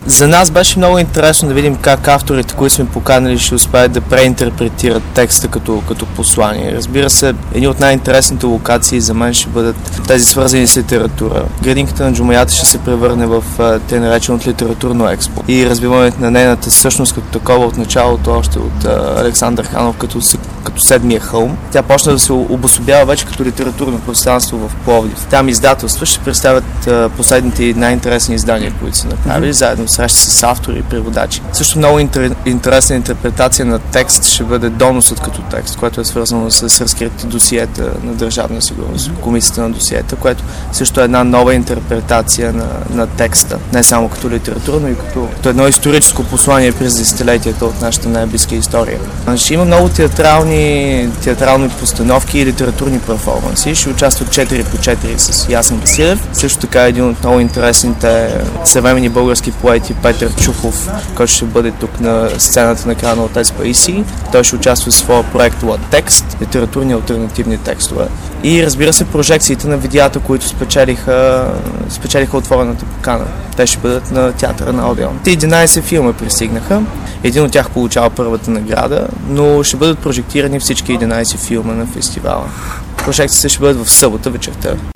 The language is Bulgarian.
За нас беше много интересно да видим как авторите, които сме поканали, ще успеят да преинтерпретират текста като послание. Разбира се, едни от най-интересните локации за мен ще бъдат тези свързани с литература. Градинката на Джумаята ще се превърне в те нареченото литературно експо и развиването на нейната същност като такова от началото, още от Александър Ханов като седмия хълм. Тя почна да се обособява вече като литературно пространство в Пловдив. Там издателства ще представят последните най-интересни издания, които са направили, заедно среща с автори и преводачи. Също много интересна интерпретация на текст ще бъде доносът като текст, което е свързано с разкритите досиета на Държавна сигурност, комисията на досиета, което също е една нова интерпретация на текста, не само като литература, но и като едно историческо послание през десетилетията от нашата най-близка история. Ще има много театрални постановки и литературни перформанси. Ще участват 4x4 с Ясен Василев. Също така един от много интересните съвременни български поети Петър Чухов, който ще бъде тук на сцената на края на Отец Паисий. Той ще участва в своя проект Латекст, литературни алтернативни текстове. И разбира се, прожекциите на видеята, които спечелиха отворената покана. Те ще бъдат на театъра на Одеон. 11 филма пристигнаха. Един от тях получава първата награда, но ще бъдат прожектирани всички 11 филма на фестивала. Прожекциите ще бъдат в събота вечерта.